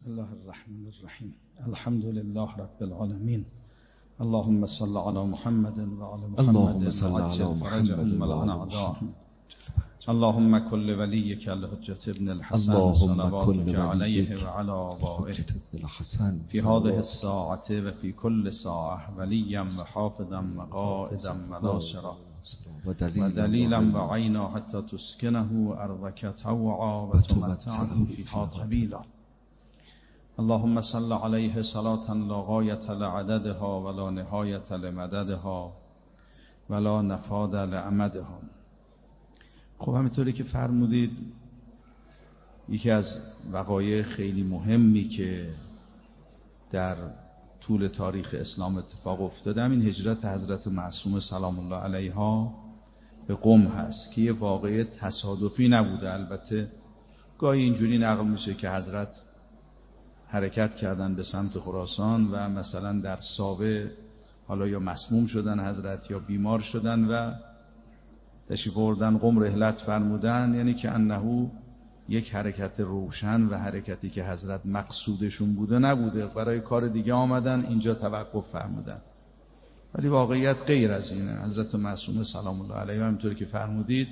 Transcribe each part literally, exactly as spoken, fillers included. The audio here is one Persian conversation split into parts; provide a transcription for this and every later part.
بسم الله الرحمن الرحیم. الحمد لله رب العالمین. اللهم صل علی محمد و علی محمد وعجل فرجهم والأعداء. اللهم كل وليك الحجة ابن الحسن صلواتك عليه وعلى آبائه في هذه الساعة وفي كل ساعة وليا وحافظا وقائدا وناصرا ودليلا وعينا حتى تسكنه أرضك طوعا وتمتعه فيها طويلا. اللهم صل عليه صلاة لا غاية لعددها ولا نهاية لمددها ولا نفاد لعمدها. خب همینطوری که فرمودید، یکی از وقایع خیلی مهمی که در طول تاریخ اسلام اتفاق افتاده این هجرت حضرت معصومه سلام الله علیها به قم هست که یه واقعه تصادفی نبوده. البته گاهی اینجوری نقل میشه که حضرت حرکت کردن به سمت خراسان و مثلا در ساوه حالا یا مسموم شدن حضرت یا بیمار شدن و تشریف آوردن قم رحلت فرمودن، یعنی که انه یک حرکت روشن و حرکتی که حضرت مقصودشون بوده نبوده، برای کار دیگه آمدن اینجا توقف فرمودن. ولی واقعیت غیر از اینه. حضرت معصومه سلام الله علیها همینطور که فرمودید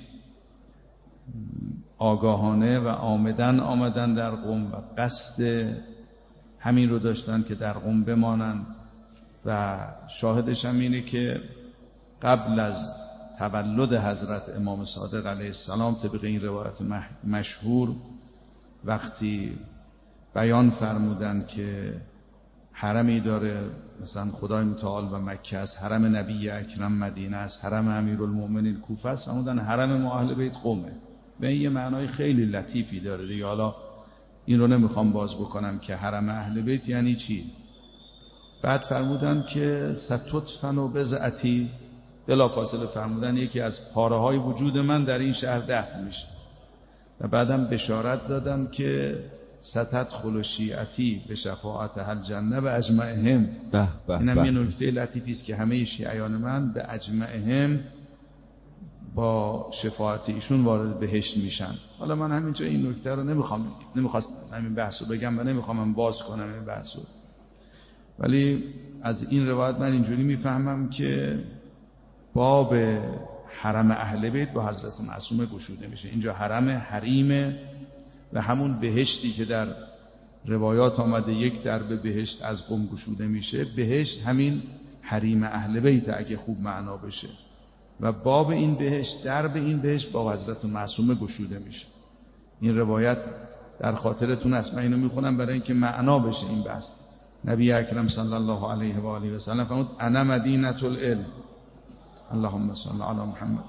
آگاهانه و آمدن آمدن در قم و قصد همین رو داشتن که در قم بمانند و شاهدش هم اینه که قبل از تولد حضرت امام صادق علیه السلام طبق این روایت مشهور وقتی بیان فرمودن که حرمی داره مثلا خدای متعال و مکه است، حرم نبی اکرم مدینه است، حرم امیرالمؤمنین کوفه است، فرمودن حرم ما اهل بیت قمه. به این یه معنای خیلی لطیفی داره دیگه. حالا این رو نمیخوام باز بکنم که حرم اهل بیت یعنی چی. بعد فرمودن که ستطفن و بضعتی، بلا فاصله فرمودن یکی از پاره های وجود من در این شهر دفن میشه. و بعدم بشارت دادن که ستدخل شیعتی به شفاعت هل جنه و اجمعهم. اینم یه نکته لطیفی است که همه شیعیان من به اجمعهم با شفاعت ایشون وارد بهشت میشن. حالا من همینجا این نکته رو نمیخوام نمیخواستم همین بحثو بگم و نمیخوام باز کنم این بحثو، ولی از این روایت من اینجوری میفهمم که باب حرم اهل بیت با حضرت معصومه گشوده میشه. اینجا حرم حریمه و همون بهشتی که در روایات آمده یک درب بهشت از قم گشوده میشه، بهشت همین حریم اهل بیت اگه خوب معنا بشه و باب این بهشت، درب این بهشت با حضرت معصومه گشوده میشه. این روایت در خاطرتون است، من اینو میخونم برای اینکه معنا بشه این بحث. نبی اکرم صلی الله علیه و آله و سلم فرمود انا مدینه العلم. اللهم صل علی محمد.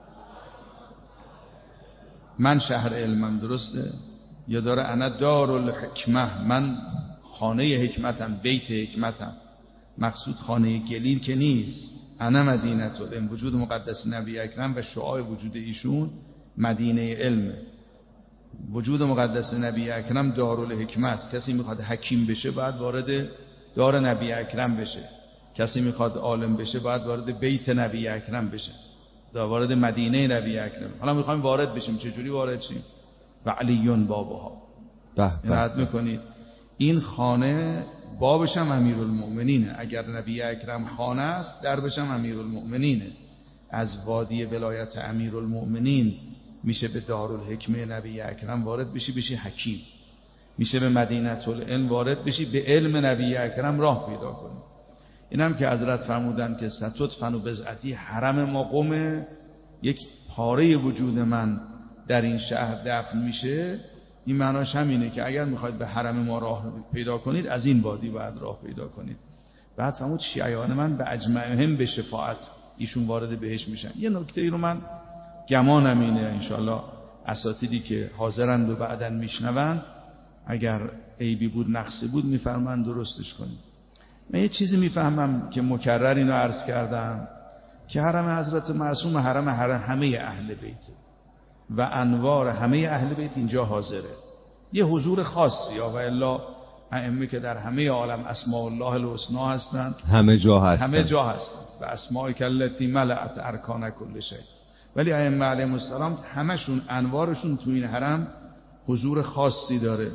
من شهر علمم، درسته؟ یا داره انا دار الحکمه، من خانه حکمتم، بیت حکمتم. مقصود خانه گلیل که نیست. انا مدینه العلم، وجود مقدس نبی اکرم و شعاع وجود ایشون مدینه علمه. وجود مقدس نبی اکرم دارالحکمه است. کسی میخواد حکیم بشه باید وارد دار نبی اکرم بشه، کسی میخواد عالم بشه باید وارد بیت نبی اکرم بشه، وارد مدینه نبی اکرم. حالا میخوایم وارد بشیم، چجوری وارد شیم؟ و علیون بابها. رد میکنید این خانه بابش هم امیرالمؤمنینه. اگر نبی اکرم خانه است دربش هم امیرالمؤمنینه. از وادی ولایت امیرالمؤمنین میشه به دارالحکمه نبی اکرم وارد بشی، بشی حکیم. میشه به مدینه العلم وارد بشی، به علم نبی اکرم راه پیدا کنی. اینم که حضرت فرمودن که ستطفن و بضعتی، حرم ما قمه، یک پاره وجود من در این شهر دفن میشه. این معناش همینه که اگر میخواید به حرم ما راه پیدا کنید از این وادی باید راه پیدا کنید. بعد فرمود شیعیان من به اجمعهم به شفاعت ایشون وارد بهشت میشن. یه نکته ای رو من گمانم اینه، انشالله اساتیدی که حاضرند و بعدن میشنون اگر عیبی بود نقصی بود میفرمایند درستش کنید. من یه چیزی میفهمم که مکرر اینو عرض کردم که حرم حضرت معصوم حرم حرم همه اهل بیت و انوار همه اهل بیت اینجا حاضره. یه حضور خاصی یا و الا ائمه که در همه عالم اسماء الله الحسنی هستند، همه جا هستند، همه جا هستند و اسماء التی ملأت ارکان کل شیء. ولی ائمه علیهم السلام همشون انوارشون تو این حرم حضور خاصی داره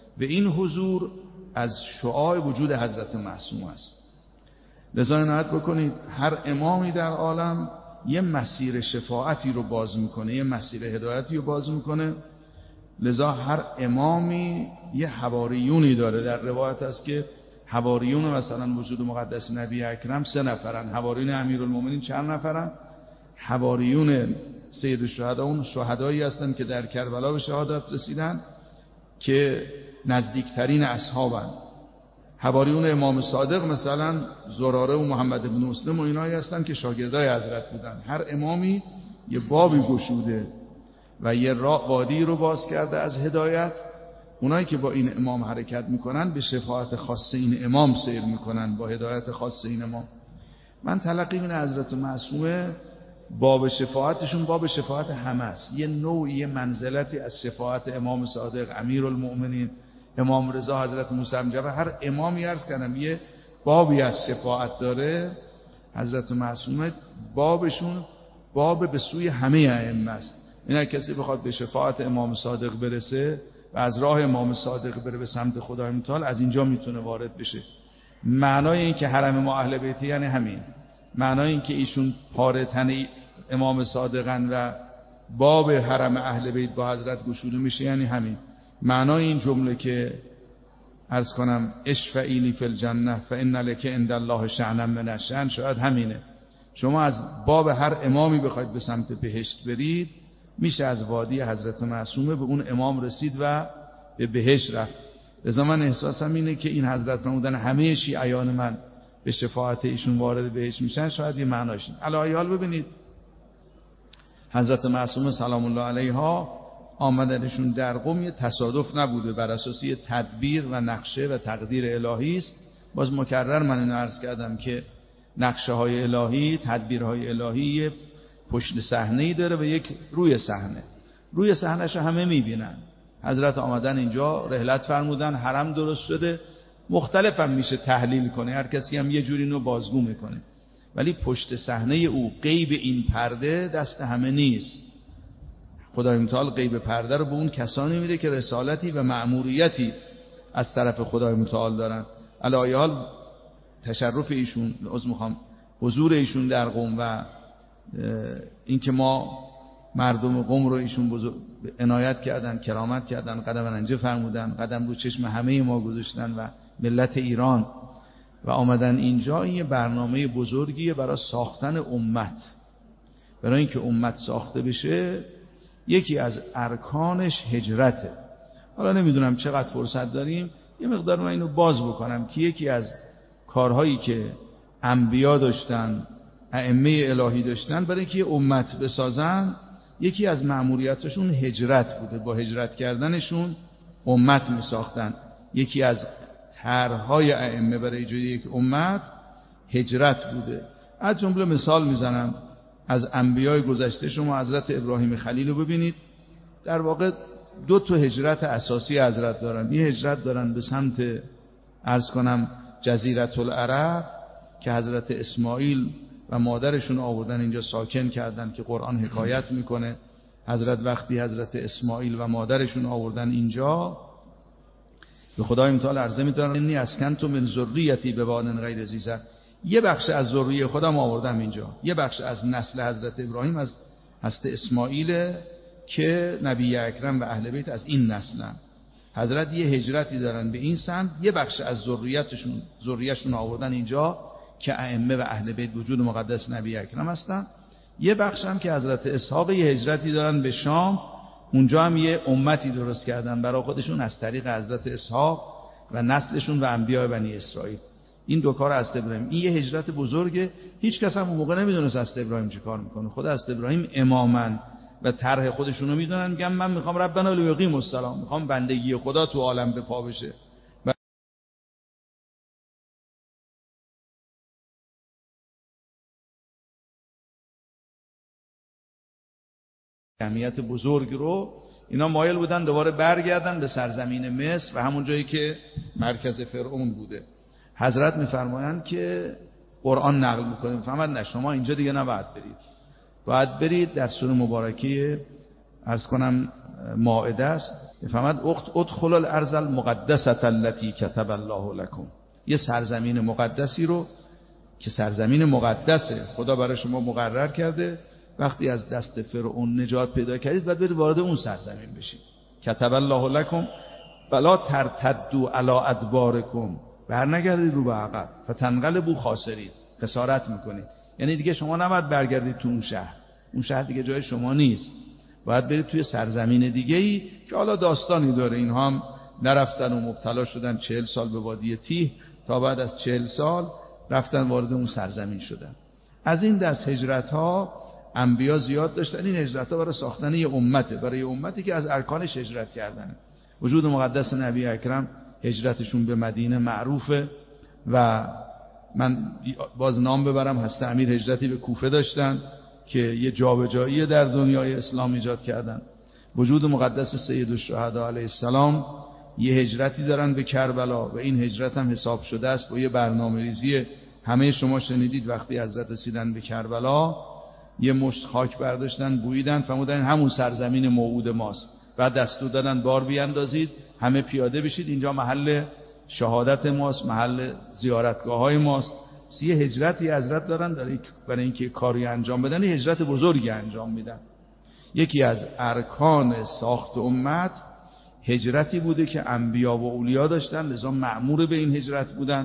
و این حضور از شعاع وجود حضرت معصوم است. لذا عنایت بکنید هر امامی در عالم یه مسیر شفاعتی رو باز میکنه، یه مسیر هدایتی رو باز میکنه. لذا هر امامی یه حواریونی داره. در روایت است که حواریون مثلا وجود مقدس نبی اکرم سه نفرن. حواریون امیرالمومنین چند نفرن؟ حواریون سید الشهدا اون شهدایی هستند که در کربلا به شهادت رسیدن که نزدیکترین اصحابن. حواریون امام صادق مثلا زراره و محمد بن مسلم و اینایی هستن که شاگردای حضرت بودن. هر امامی یه بابی گشوده و یه راه وادی رو باز کرده از هدایت. اونایی که با این امام حرکت میکنن به شفاعت خاص این امام سیر میکنن، با هدایت خاص این امام. من تلقی من حضرت معصومه باب شفاعتشون باب شفاعت همه است. یه نوعی یه منزلتی از شفاعت امام صادق، امیرالمؤمنین، امام رضا، حضرت موسی جبر، هر امامی عرض کردم یه بابی از شفاعت داره. حضرت معصومه بابشون باب به سوی همه ائمه است. این کسی بخواد به شفاعت امام صادق برسه و از راه امام صادق بره به سمت خدای متعال، از اینجا میتونه وارد بشه. معنای این که حرم ما اهل بیتی یعنی همین. معنای این که ایشون پاره تن امام صادقن و باب حرم اهل بیت با حضرت گشوده میشه یعنی همین. معنای این جمله که عرض کنم اشفعی لی فی الجنه فان لک عند الله شأنا من الشأن شاید همینه. شما از باب هر امامی بخواید به سمت بهشت برید، میشه از وادی حضرت معصومه به اون امام رسید و به بهشت رفت. لذا من احساسم اینه که این حضرت فرمودن همه شیعیان من به شفاعت ایشون وارد بهشت میشن، شاید یه معناش. علی حال ببینید حضرت معصومه سلام الله علیها آمدنشون در قم یه تصادف نبوده، بر اساس یه تدبیر و نقشه و تقدیر الهی است. باز مکرر من اینو عرض کردم که نقشه های الهی، تدبیرهای الهی پشت صحنه‌ای داره و یک روی صحنه. روی صحنه‌ش همه میبینن. حضرت آمدن اینجا رحلت فرمودن، حرم درست شده. مختلف هم میشه تحلیل کنه، هر کسی هم یه جوری اینو بازگو میکنه، ولی پشت صحنه او غیب این پرده دست همه نیست. خدای متعال غیب پرده رو به اون کسانی میده که رسالتی و مأموریتی از طرف خدای متعال دارن. علی حال تشرف ایشون، عذر میخوام، حضور ایشون در قم و اینکه ما مردم قم رو ایشون بزرگ عنایت کردن، کرامت کردن، قدم رنجه فرمودن، قدم رو چشم همه ما گذاشتن و ملت ایران و آمدن اینجا. این یه برنامه بزرگیه برای ساختن امت. برای اینکه امت ساخته بشه یکی از ارکانش هجرته. حالا نمیدونم چقدر فرصت داریم، یه مقدار من اینو باز بکنم که یکی از کارهایی که انبیا داشتن، ائمه الهی داشتن برای اینکه امت بسازن، یکی از مأموریتشون هجرت بوده. با هجرت کردنشون امت میساختن. یکی از طرحهای ائمه برای ایجاد یک امت هجرت بوده. از جمله مثال میزنم از انبیای گذشته. شما حضرت ابراهیم خلیل رو ببینید، در واقع دو تا هجرت اساسی حضرت دارن. یه هجرت دارن به سمت عرض کنم جزیره العرب که حضرت اسماعیل و مادرشون آوردن اینجا ساکن کردن که قرآن حکایت میکنه. حضرت وقتی حضرت اسماعیل و مادرشون آوردن اینجا به خدای متعال عرضه می‌کنن انی اسکنت من ذریتی بواد غیر ذی زرع، یه بخش از ذریه خودم آوردم اینجا، یه بخش از نسل حضرت ابراهیم از حضرت اسماعیل که نبی اکرم و اهل بیت از این نسلن. حضرت یه هجرتی دارن به این سمت، یه بخش از ذریتشون ذریه‌شون آوردن اینجا که ائمه و اهل بیت وجود مقدس نبی اکرم هستن. یه بخش هم که حضرت اسحاق یه هجرتی دارن به شام، اونجا هم یه امتی درست کردن برای خودشون از طریق حضرت اسحاق و نسلشون و انبیاء بنی اسرائیل. این دو کار حضرت ابراهیم، این یه هجرت بزرگه. هیچ کس هم اون موقع نمیدونست حضرت ابراهیم چه کار میکنه. خود حضرت ابراهیم امامن و طرح خودشون رو میدونن، میگن من میخوام ربنا لیقیم الصلاه، میخوام بندگی خدا تو عالم به پا بشه. جمعیت بزرگ رو اینا مایل بودن دوباره برگردن به سرزمین مصر و همون جایی که مرکز فرعون بوده. حضرت میفرمایند که قرآن نقل میکنه، میفرماید نه شما اینجا دیگه نباید برید، باید برید در سوره مبارکه عرض کنم مائده است، میفهمد اخت ادخل الارض المقدسه التي كتب الله لكم، یه سرزمین مقدسی رو که سرزمین مقدسه خدا برای شما مقرر کرده، وقتی از دست فرعون نجات پیدا کردید بعد برید وارد اون سرزمین بشید. کتب الله لكم ولا ترتدوا علی ادبارکم، برنگردید رو به عقب، فتنقلبوا خاسرین، خسارت میکنید. یعنی دیگه شما نباید برگردید تو اون شهر، اون شهر دیگه جای شما نیست، باید برید توی سرزمین دیگه‌ای که حالا داستانی داره. اینها هم نرفتن و مبتلا شدن چهل سال به وادی تیه، تا بعد از چهل سال رفتن وارد اون سرزمین شدن. از این دست هجرت ها انبیا زیاد داشتن. این هجرت ها برای ساختن یه امته، برای یه امتی که از ارکانش هجرت کردن. وجود مقدس نبی اکرم هجرتشون به مدینه معروفه و من باز نام ببرم، هست امیر هجرتی به کوفه داشتن که یه جابجایی در دنیای اسلام ایجاد کردن. وجود مقدس سید الشهدا علیه السلام یه هجرتی دارن به کربلا و این هجرت هم حساب شده است با یه برنامه‌ریزی. همه شما شنیدید وقتی حضرت رسیدن به کربلا یه مشت خاک برداشتن بویدن، فرمودن همون سرزمین موعود ماست، بعد دستور دادن بار بیاندازید، همه پیاده بشید، اینجا محل شهادت ماست، محل زیارتگاه‌های ماست. سی هجرتی حضرت دارن برای اینکه کاری انجام بدن، هجرت بزرگی انجام میدن. یکی از ارکان ساخت امت هجرتی بوده که انبیا و اولیا داشتن، لذا مأمور به این هجرت بودن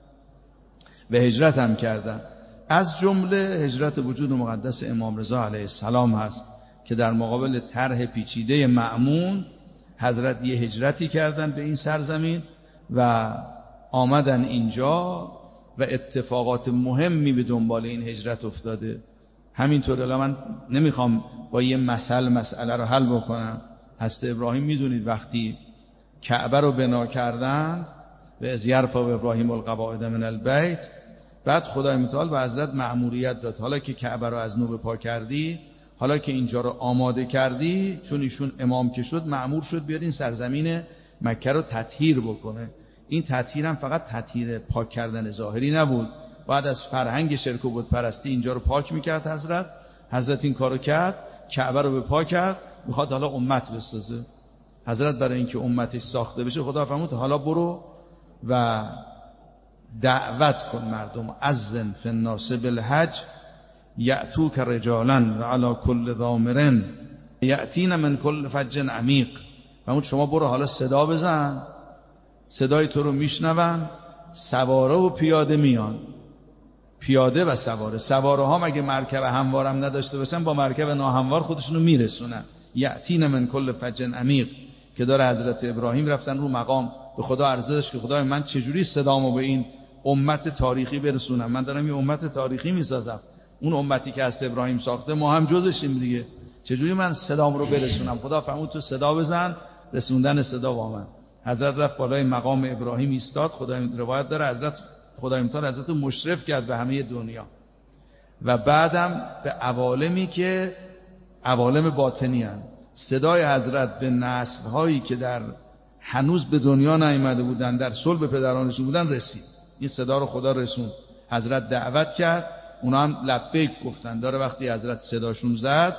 و هجرت هم کردن. از جمله هجرت وجود مقدس امام رضا علیه السلام هست که در مقابل طرح پیچیده مأمون حضرت یه هجرتی کردن به این سرزمین و آمدن اینجا و اتفاقات مهمی به دنبال این هجرت افتاده. همینطور الان من نمیخوام با یه مثل مسئله رو حل بکنم. حضرت ابراهیم میدونید وقتی کعبه رو بنا کردند و از یرفع ابراهیم القواعد من البیت، بعد خدای متعال به حضرت مأموریت داد حالا که کعبه رو از نو بپا کردی، حالا که اینجا رو آماده کردی، چون ایشون امام که شد مأمور شد بیاد این سرزمین مکه رو تطهیر بکنه. این تطهیر هم فقط تطهیر پاک کردن ظاهری نبود، بعد از فرهنگ شرک و بت پرستی اینجا رو پاک میکرد. حضرت حضرت این کارو کرد، کعبه رو به پاک کرد، میخواد حالا امت بسازه. حضرت برای اینکه امتش ساخته بشه خدا فرمود حالا برو و دعوت کن مردم، اذن فی الناس بالحج یأتوک رجالا و علی کل ضامر یأتین من کل فج عمیق. فرمود شما برو حالا صدا بزن، صدای تو رو میشنون، سواره و پیاده میان، پیاده و سواره. سواره ها مگه مرکب هموارم نداشته باشن، با مرکب ناهموار خودشونو میرسونن. یأتین من کل فج عمیق که داره حضرت ابراهیم رفتن رو مقام به خدا عرضه داشت که خدای من چجوری صدامو به این امت تاریخی برسونم، من دارم یه امت تاریخی میسازم، اون امتی که حضرت ابراهیم ساخته ما هم جزشیم دیگه، چجوری من صدام رو برسونم؟ خدا فرمود تو صدا بزن، رسوندن صدا با من. حضرت رفت بالای مقام ابراهیم ایستاد. خدای روایت داره حضرت خدای متعال حضرت مشرف کرد به همه دنیا و بعدم به عوالمی که عوالم باطنی هستند. صدای حضرت به نسل هایی که در هنوز به دنیا نیامده بودن، در صلب پدرانشون بودن رسید. این صدا رو خدا رسوند. حضرت دعوت کرد، اونا هم لبیک گفتن. داره وقتی حضرت صداشون زد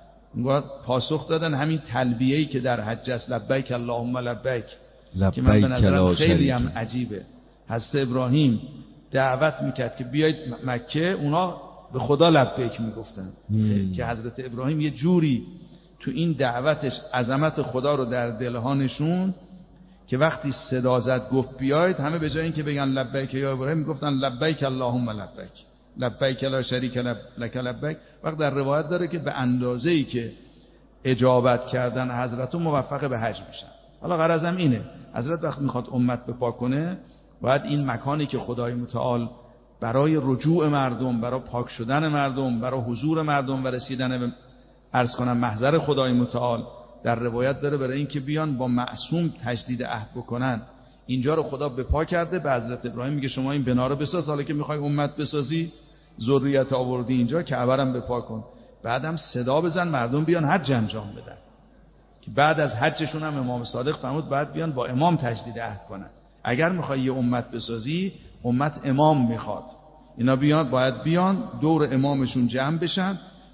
پاسخ دادن همین تلبیه‌ای که در حج است، لبیک اللهم لبیک، که من به نظرم خیلی هم عجیبه. حضرت ابراهیم دعوت میکرد که بیایید مکه، اونا به خدا لبیک میگفتن که حضرت ابراهیم یه جوری تو این دعوتش عظمت خدا رو در دلها نشون که وقتی صدا زد گفت بیایید، همه به جای اینکه بگن لبیک یا ابراهیم میگفتن لبیک اللهم لبیک، لبیک لا شریک لک لبیک. وقت در روایت داره که به اندازه‌ای که اجابت کردن حضرت موفق به حج میشن. حالا غرضم اینه، حضرت وقت میخواد امت بپا کنه باید این مکانی که خدای متعال برای رجوع مردم، برای پاک شدن مردم، برای حضور مردم و رسیدن به عرض کنم محضر خدای متعال در روایت داره برای اینکه بیان با معصوم تجدید عهد بکنن. اینجا رو خدا بپا کرده، به حضرت ابراهیم میگه شما این بنا رو بساز، حالا که میخوای امت بسازی، ذریت آوردی اینجا، کعبه رو بپا کن. بعدم صدا بزن مردم بیان حج انجام بدن، که بعد از حجشون هم امام صادق فرمود بعد بیان با امام تجدید عهد کنن. اگر میخوای یه امت بسازی، امت امام میخواد، اینا بیان باید بیان دور امامشون جمع بشن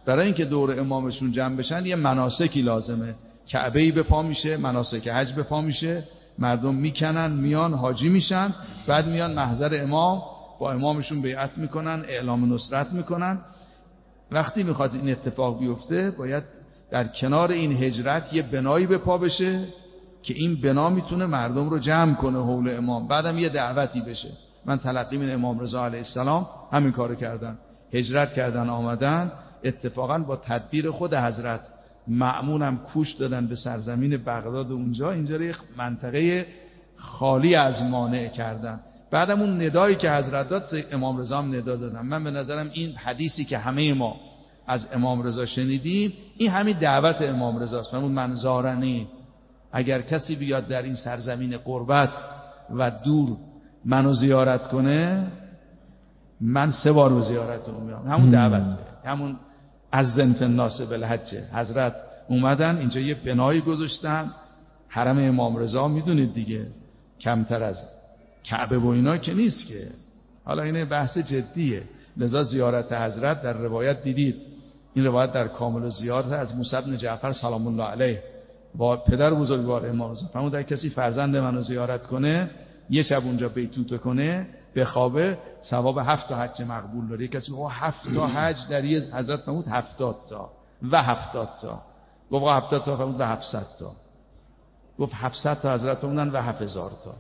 برای اینکه دور امامشون جمع بشن یه مناسکی لازمه، کعبه‌ای به پا میشه، مناسک حج به پا میشه، مردم میکنن میان حاجی میشن، بعد میان محضر امام با امامشون بیعت میکنن، اعلام نصرت میکنن. وقتی میخواد این اتفاق بیفته باید در کنار این هجرت یه بنایی به پا بشه که این بنا میتونه مردم رو جمع کنه حول امام، بعدم یه دعوتی بشه. من تلقی من امام رضا علیه السلام همین کارو کردن، هجرت کردن آمدن، اتفاقا با تدبیر خود حضرت مأمونم کوش دادن به سرزمین بغداد، اونجا اینجا رو یک منطقه خالی از مانع کردن. بعدم اون ندایی که حضرت داد امام رضا هم ندا دادن. من به نظرم این حدیثی که همه ما از امام رضا شنیدیم این همین دعوت امام رضاست. فرمود من زارنی، اگر کسی بیاد در این سرزمین قربت و دور منو زیارت کنه من سه بار به زیارت اون میام. همون دعوته، همون اذن فی الناس بالحج. حضرت اومدن اینجا یه بنایی گذاشتن، حرم امام رضا میدونید دیگه کمتر از کعبه و اینا که نیست که، حالا این بحث جدیه. لذا زیارت حضرت در روایت دیدید، این روایت در کامل زیارت از موسی بن جعفر سلام الله علیه با پدر بزرگوار امام رضا فرمود اگه کسی فرزند منو زیارت کنه یه شب اونجا بیتوته کنه بخوابه ثواب هفت تا حج مقبول داره. کسی میگه هفت تا حج در یه حضرت فرمود هفتاد تا و هفتاد تا، گفت هفتاد تا فرمود و هفتصد تا، گفت هفتصد تا حضرت فرمودن و هفت هزار تا،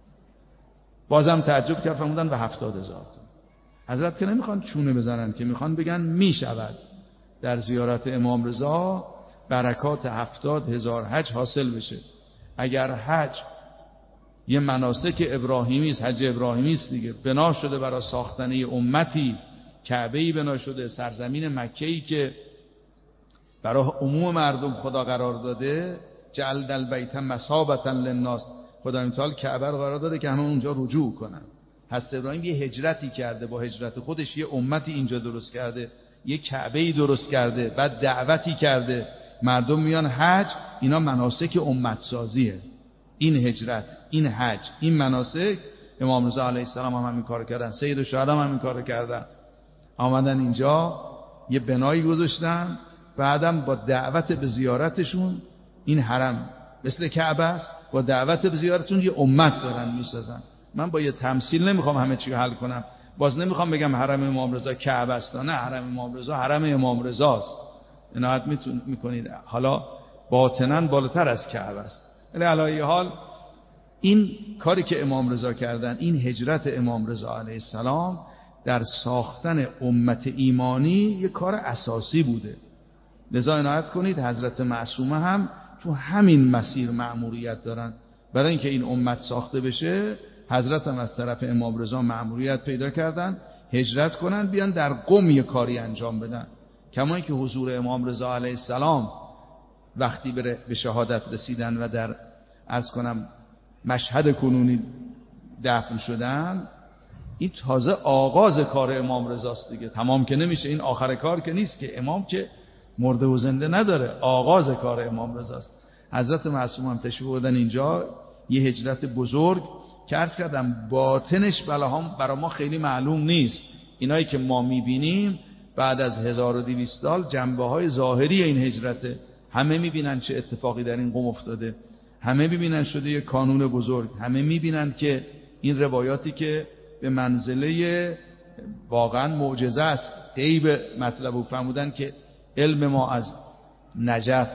بازم تعجب کرد فرمودن و هفتاد هزار تا. حضرت که نمیخوان چونه بزنن که میخوان بگن میشود در زیارت امام رضا برکات هفتاد هزار حج حاصل بشه. اگر حج یه مناسک ابراهیمی است، حج ابراهیمی است دیگه، بنا شده برای ساختن یه امتی، کعبه‌ای بنا شده، سرزمین مکه‌ای که برای عموم مردم خدا قرار داده، جعل البیت مثابة للناس، خدا تعالی کعبه رو قرار داده که همه اونجا رجوع کنن. حضرت ابراهیم یه هجرتی کرده، با هجرت خودش یه امتی اینجا درست کرده، یه کعبه‌ای درست کرده، بعد دعوتی کرده، مردم میان حج. اینا مناسک امت سازیه. این هجرت، این حج، این مناسک امام رضا علیه السلام هم همین کارو کردن، سید الشهدا هم همین کارو کردن. آمدن اینجا یه بنایی گذاشتن، بعدم با دعوت به زیارتشون، این حرم مثل کعبه است، با دعوت به زیارتشون یه امت دارن میسازن. من با یه تمثیل نمیخوام همه چی رو حل کنم، باز نمیخوام بگم حرم امام رضا کعبه است، نه، حرم امام رضا حرم امام رضاست. عنایت میکنید، حالا باطناً بالاتر از کعبه است. ولی علی حال این کاری که امام رضا کردن، این هجرت امام رضا علیه السلام در ساختن امت ایمانی یک کار اساسی بوده. لذا عنایت کنید حضرت معصومه هم تو همین مسیر مأموریت دارن. برای اینکه این امت ساخته بشه حضرت هم از طرف امام رضا مأموریت پیدا کردن هجرت کنن بیان در قم یک کاری انجام بدن. کما اینکه حضور امام رضا علیه السلام وقتی به شهادت رسیدن و در از کنم مشهد کنونی دفن شدن، این تازه آغاز کار امام رضاست دیگه، تمام که نمیشه، این آخر کار که نیست که، امام که مرده و زنده نداره، آغاز کار امام رضاست. حضرت معصوم هم تشریف بردن اینجا، یه هجرت بزرگ که عرض کردم باطنش برای ما خیلی معلوم نیست. اینایی که ما میبینیم بعد از هزار و دویست سال جنبه های ظاهری این هجرته، همه میبینن چه اتفاقی در این قم افتاده، همه میبینن شده یک کانون بزرگ، همه میبینن که این روایاتی که به منزله واقعا معجزه است، غیب مطلب و فرمودن که علم ما از نجف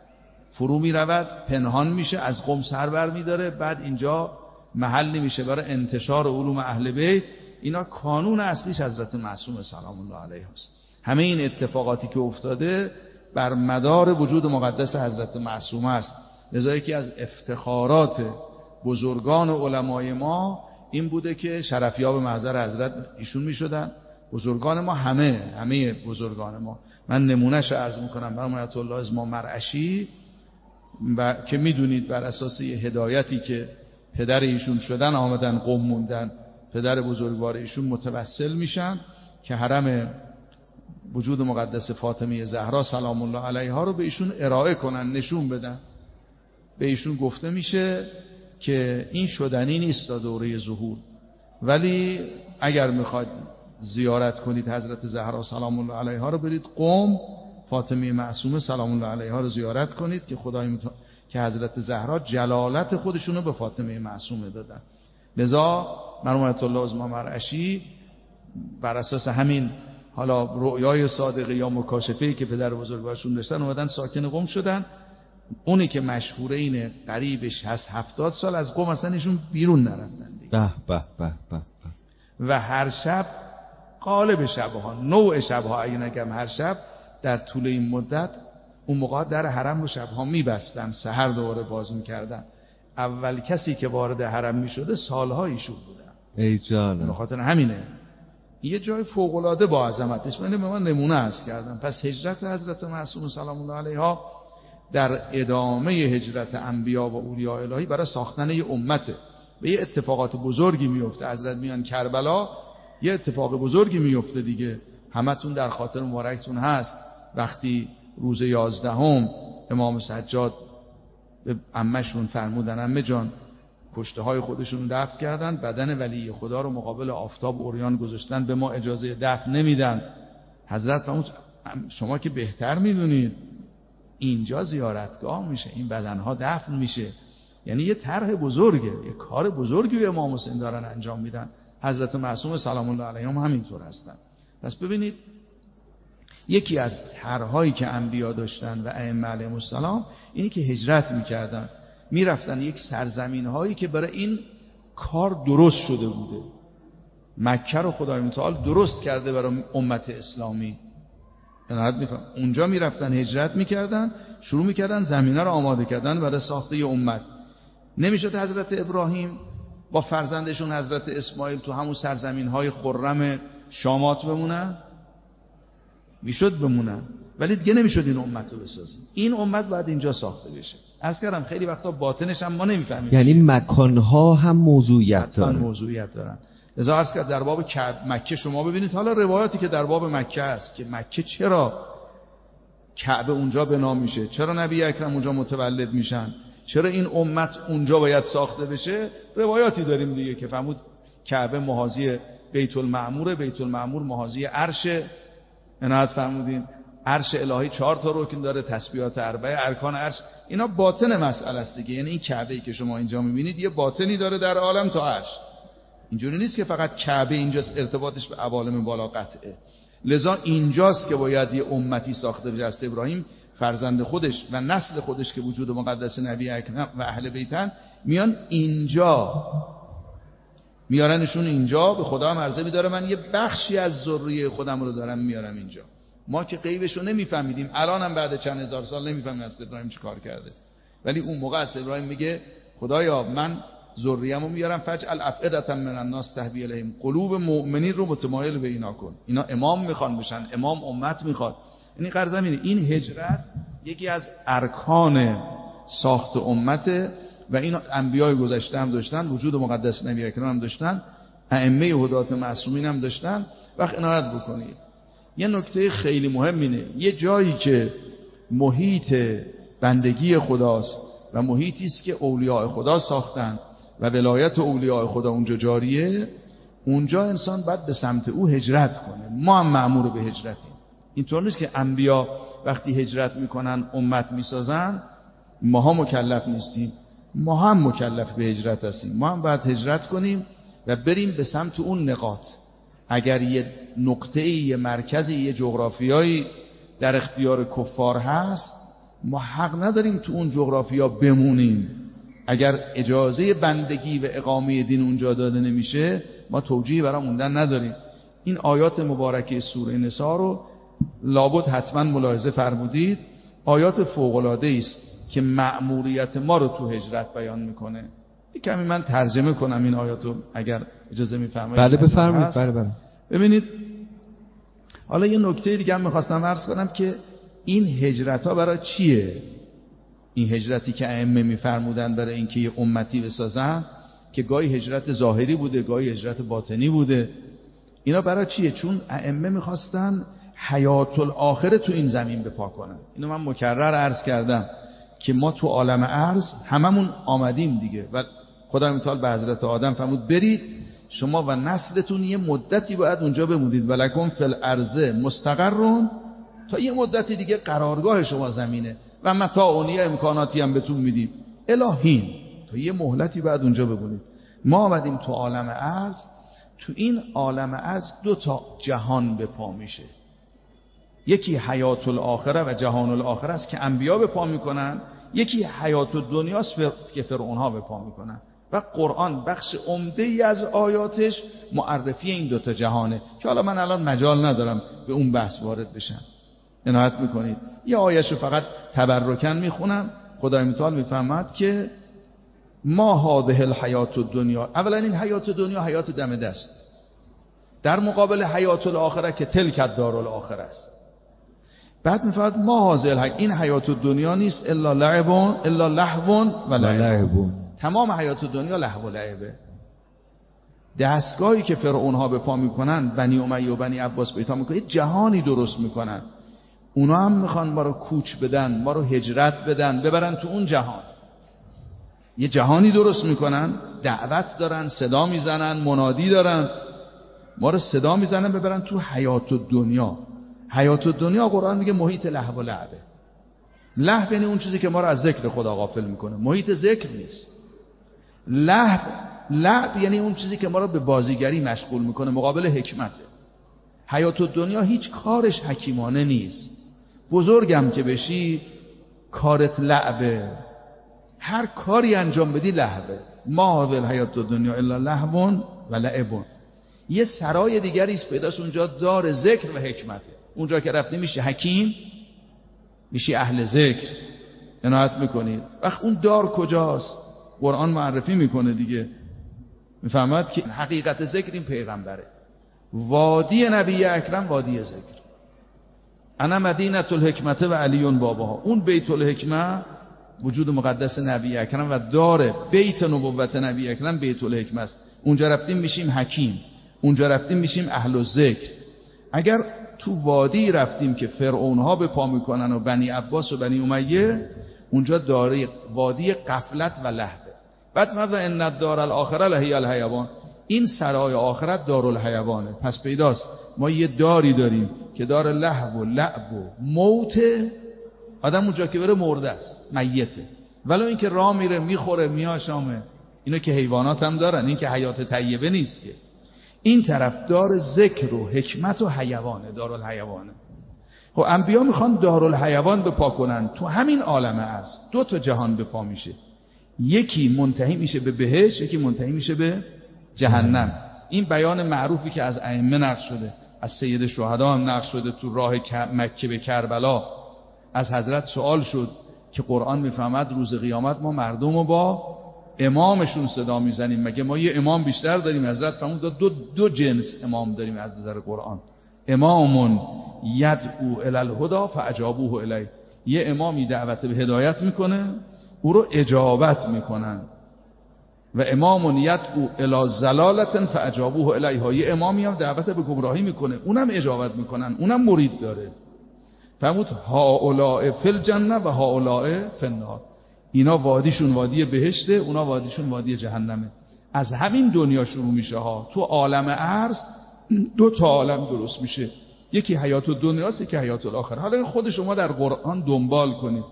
فرو میرود، پنهان میشه، از قم سر بر میداره، بعد اینجا محلی میشه برای انتشار علوم اهل بیت. اینا کانون اصلیش حضرت معصوم سلام الله علیه است. همه این اتفاقاتی که افتاده بر مدار وجود مقدس حضرت معصومه است. لذا یکی از افتخارات بزرگان علمای ما این بوده که شرفیاب محضر حضرت ایشون میشدن. بزرگان ما همه همه بزرگان ما، من نمونهش عرض میکنم، برای آیت الله ازما مرعشی و که میدونید بر اساس هدایتی که پدر ایشون شدن آمدن قم موندن، پدر بزرگوار ایشون متوسل میشن که حرم وجود مقدس فاطمه زهرا سلام الله علیها رو به ایشون ارائه کنن، نشون بدن. به ایشون گفته میشه که این شدنی نیست تا دوره ظهور، ولی اگر میخواید زیارت کنید حضرت زهرا سلام الله علیها رو برید قم، فاطمه معصومه سلام الله علیها رو زیارت کنید که خدای مت... که حضرت زهرا جلالت خودشونو به فاطمه معصومه دادن. لذا مرحوم آیت الله عظما مرعشی بر اساس همین حالا رؤیای صادقه یا مکاشفه‌ای که پدر بزرگوارشون داشتن اومدن ساکن قم شدن. اونی که مشهوره اینه قریبش هست هفتاد سال از قم اصلا ایشون بیرون نرفتن دیگه. به به به به. و هر شب قالب شبها نوع شبها اگه نگم هر شب در طول این مدت اون موقع در حرم رو شبها میبستن، سحر دوباره باز میکردن. اول کسی که وارد حرم میشده سالها ایشون بودن. ای جانم. به خاطر همینه یه جای فوق العاده با عظمتش من به من نمونه است کردم. پس هجرت حضرت معصومه سلام الله علیها در ادامه هجرت انبیا و اولیاء الهی برای ساختن یه امته. به یه اتفاقات بزرگی میفته. حضرت میان کربلا یه اتفاق بزرگی میفته دیگه، همتون در خاطر مبارکتون هست. وقتی روز یازدهم امام سجاد به عمه‌شون فرمودن عمه جان پشته های خودشون دفن کردن، بدن ولی خدا رو مقابل آفتاب عریان گذاشتن، به ما اجازه دفن نمیدن. حضرت فرمود شما که بهتر میدونید اینجا زیارتگاه میشه، این بدنها دفن میشه. یعنی یه طرح بزرگه، یه کار بزرگی امام حسین دارن انجام میدن. حضرت معصومه سلام الله علیهم همینطور هستن. پس ببینید یکی از طرح‌هایی که انبیا داشتن و ائمه علیهم السلام اینی که هجرت میکردن، میرفتن یک سرزمین‌هایی که برای این کار درست شده بوده. مکه رو خدای متعال درست کرده برای امت اسلامی. اونجا میرفتن هجرت میکردن، شروع میکردن زمینه رو آماده کردن برای ساخته یه امت. نمیشد حضرت ابراهیم با فرزندشون حضرت اسماعیل تو همون سرزمین‌های خرم شامات بمونن؟ میشد بمونن، ولی دیگه نمیشد این امت رو بسازیم. این امت باید اینجا ساخته بشه. عرض کردم خیلی وقتا باطنش هم ما نمیفهمیم. یعنی مکانها هم موضوعیت دارن. موضوعیت دارن. لذا عرض کرد در باب مکه شما ببینید حالا روایاتی که در باب مکه است که مکه چرا کعبه اونجا بنا میشه، چرا نبی اکرم اونجا متولد میشن، چرا این امت اونجا باید ساخته بشه، روایاتی داریم دیگه که فرمود کعبه محاذی بیت المعمور، بیت المعمور محاذی عرش. عنایت فرمودین عرش الهی چهار تا رکن داره، تسبیحات اربعه، ارکان عرش. اینا باطن مسئله است دیگه. یعنی این کعبه‌ای که شما اینجا می‌بینید یه باطنی داره در عالم تا عرش. اینجوری نیست که فقط کعبه اینجاست ارتباطش به عوالم بالا قطعه. لذا اینجاست که باید یه امتی ساخته بشه. حضرت ابراهیم فرزند خودش و نسل خودش که وجود مقدس نبی اکرم و اهل بیتن میان اینجا، میارنشون اینجا. به خدا هم عرضه می‌داره من یه بخشی از ذریه خودم رو دارم میارم اینجا. ما که غیبش رو نمیفهمیدیم، الان هم بعد چند هزار سال نمیفهمیم حضرت ابراهیم چی کار کرده، ولی اون موقع حضرت ابراهیم میگه خدایا من ذریه‌مو میارم فجعل افئدة من الناس تهوی الیهم، قلوب مؤمنین رو متمایل به اینا کن. اینا امام میخوان بشن، امام امت میخواد. یعنی قرض اینه این هجرت یکی از ارکان ساخت امته و این انبیای گذشته هم داشتن، وجود مقدس نبی اکرم هم داشتن، ائمه هدات معصومین هم داشتن. وقت عنایت بکنید یه نکته خیلی مهم اینه، یه جایی که محیط بندگی خداست و محیطی است که اولیاء خدا ساختن و ولایت اولیاء خدا اونجا جاریه، اونجا انسان باید به سمت او هجرت کنه. ما هم مأمور به هجرتیم. اینطور نیست که انبیا وقتی هجرت میکنن امت میسازن ما ها مکلف نیستیم. ما هم مکلف به هجرت هستیم. ما هم باید هجرت کنیم و بریم به سمت اون نقاط. اگر یه نقطه‌ای، یه مرکزی، یه جغرافیایی در اختیار کفار هست، ما حق نداریم تو اون جغرافیا بمونیم. اگر اجازه بندگی و اقامه دین اونجا داده نمیشه، ما توجیهی برای موندن نداریم. این آیات مبارکه سوره نساء رو لابد حتما ملاحظه فرمودید. آیات فوق‌العاده است که مأموریت ما رو تو هجرت بیان میکنه. کمی من ترجمه کنم این آیاتو اگر اجازه میفرمایید. بله بفرمایید. بله بله. ببینید حالا یه نکته دیگه هم میخواستم عرض کنم که این هجرت ها برای چیه؟ این هجرتی که ائمه میفرمودن برای اینکه یه امتی بسازن، که گاهی هجرت ظاهری بوده، گاهی هجرت باطنی بوده، اینا برای چیه؟ چون ائمه میخواستن حیات الاخره تو این زمین بپا کنن. اینو من مکرر عرض کردم که ما تو عالم ارض هممون آمدیم دیگه و خدای متعال به حضرت آدم فرمود برید شما و نسلتون یه مدتی باید اونجا بمونید. ولکم فی الارض مستقر تا یه مدت دیگه قرارگاه شما زمینه و متاعونی امکاناتی هم بهتون میدیم الهین، تا یه مهلتی بعد اونجا بگونید. ما آمدیم تو عالم ارض، تو این عالم ارض دو تا جهان به پا میشه، یکی حیات الاخره و جهان الاخره است که انبیا به پا میکنن، یکی حیات الدنیا است که فرعون ها به پا میکنن و قرآن بخش عمده ای از آیاتش معرفی این دو تا جهانه که حالا من الان مجال ندارم به اون بحث وارد بشم. عنایت میکنید یه آیه‌شو فقط تبرکن میخونم. خدای متعال میفرماد که ما هذه الحیات الدنیا، اولا این حیات دنیا حیات دم دست، در مقابل حیات الاخره که تلک الدار الاخره است. بعد میفرماد ما هذه الحیات، این حیات دنیا نیست الا لعب الا لهو و لعب، تمام حیات دنیا لهو و لعبه. دستگاهی که فرعون ها به پا میکنن، بنی امیه و بنی عباس به پا میکنن، جهانی درست میکنن. اونا هم میخوان ما رو کوچ بدن، ما رو هجرت بدن، ببرن تو اون جهان. یه جهانی درست میکنن، دعوت دارن، صدا میزنن، منادی دارن، ما رو صدا میزنن ببرن تو حیات الدنیا. حیات الدنیا قرآن میگه محیط لهو و لعبه. لهو یعنی اون چیزی که ما رو از ذکر خدا غافل میکنه، محیط ذکر نیست. لهو لعب یعنی اون چیزی که ما رو به بازیگری مشغول میکنه، مقابل حکمته. حیات الدنیا هیچ کارش حکیمانه نیست. بزرگم که بشی کارت لعبه، هر کاری انجام بدی لهوه. ما هذه الحیات الدنیا الا لهو و لعب. یه سرای دیگری است پیداست اونجا، دار ذکر و حکمته. اونجا که رفتی میشه حکیم، میشی اهل ذکر. عنایت میکنید وقت اون دار کجاست؟ قرآن معرفی میکنه دیگه، میفهمد که حقیقت ذکر این پیغمبره. وادی نبی اکرم وادی ذکر. انا مدینه الحکمت و علی باباها. اون بیت الحکمه وجود مقدس نبی اکرم و داره بیت نبوت نبی اکرم بیت الحکمه است. اونجا رفتیم میشیم حکیم، اونجا رفتیم میشیم اهل الذکر. اگر تو وادی رفتیم که فرعون ها به پا میکنن و بنی عباس و بنی امیه، اونجا داره وادی غفلت و لهوه. بعد فرض ان الدار الاخره لهی الحیوان، این سرای آخرت دارالحیوانه. پس پیداست ما یه داری داریم که دار لهو و لعب و موت. آدم اونجا که بره مرده است، میته. ولو اینکه راه میره میخوره میاشامه، اینو که حیوانات هم دارن، این که حیات طیبه نیست که. این طرف دار ذکر و حکمت و حیوانه، دارالحیوانه. خب انبیا میخوان دارالحیوان به پا کنن. تو همین عالم ارض دو تا جهان به پا میشه، یکی منتهی میشه به بهشت، یکی منتهی میشه به جهنم. این بیان معروفی که از ائمه نقل شده، از سید شهدا هم نقل شده. تو راه مکه به کربلا از حضرت سوال شد که قرآن میفهمد روز قیامت ما مردم رو با امامشون صدا میزنیم، مگه ما یه امام بیشتر داریم؟ حضرت فرمود دو دو جنس امام داریم از نظر قرآن. امام یدعو الی الهدی فاجابوه الیه، یه امامی دعوت به هدایت میکنه، او رو اجابت میکنن. و امام یدعو الی ضلالة فاجابوه الیها، یه امامی هم دعوت به گمراهی میکنه، اونم اجابت میکنن، اونم مرید داره. فرمود هؤلاء فی الجنه و هؤلاء فی النار، اینا وادیشون وادی بهشته، اونا وادیشون وادی جهنمه. از همین دنیا شروع میشه ها. تو عالم ارض دو تا عالم درست میشه، یکی حیات الدنیاست، یکی حیات الاخره. حالا خود شما در قرآن دنبال کنید.